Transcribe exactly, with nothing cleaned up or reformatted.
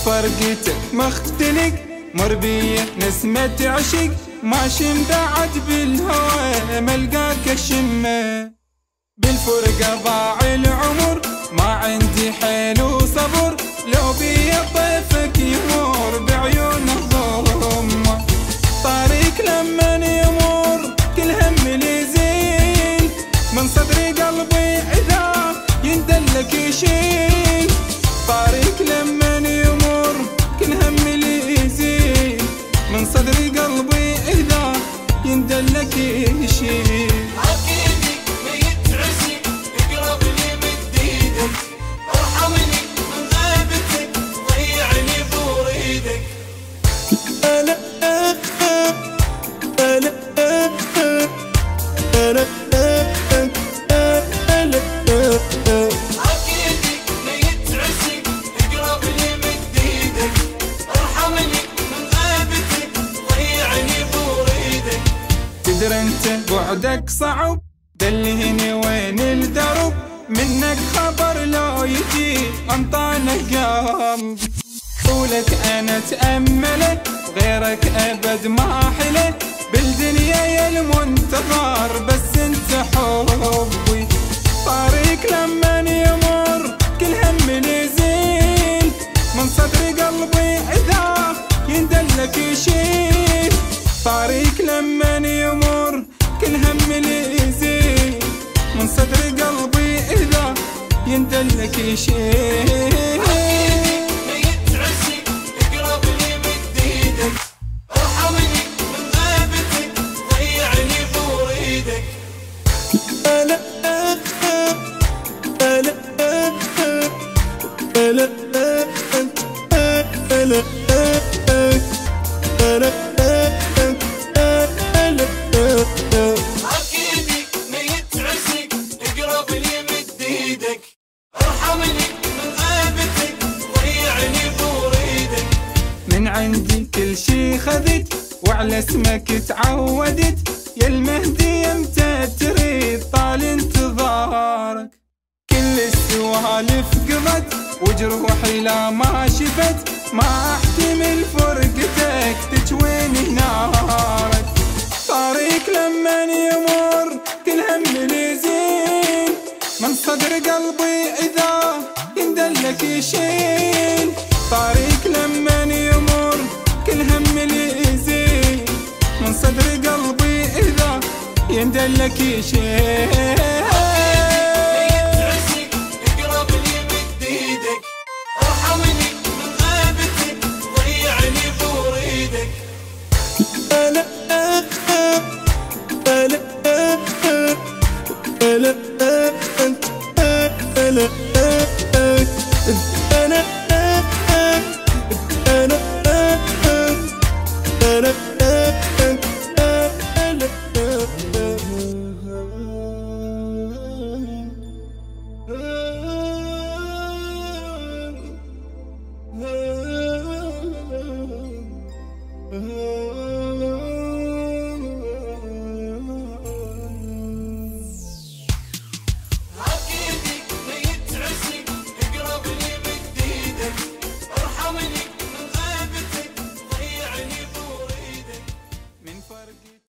فرقتك مختلق مربية نسمة عشق ماشي بعد بالهوى ملقاك الشمة بالفرقة ضاع العمر ما عندي حيل وصبر لو بي طيفك يمر بعيونه ضمه طريق لمن يمر كل هم لي زين من صدري قلبي إذا يندلك يشيل طريق لمن يمر كل هم لي زين من صدري قلبي إذا يندلك يشيل تدري انت بعدك صعب دلهني وين الدرب منك خبر لو يجي انطانك قلب طولك انا تأمله غيرك ابد ما حله بالدنيا يا المنتظر بس انت حبي طريق لمن يمر كل هم لي زين من صدر قلبي اذا يندلك يشيل طريق لمن يمر كل هم لي زين من صدر قلبي إذا يندلك يشيل من عندي كل شي خذت وعلى اسمك تعودت يا المهدي يمتى تريد طال انتظارك كل السوالف قضت وجروحي لا ما شفت ما احتمل فرقتك تجويني نارك طريق لمن يمر كل هم لي زين من صدر قلبي اذا يندلك يشيل طريق لمن يمر كل هم لي زين من صدر قلبي إذا يندلك يشيل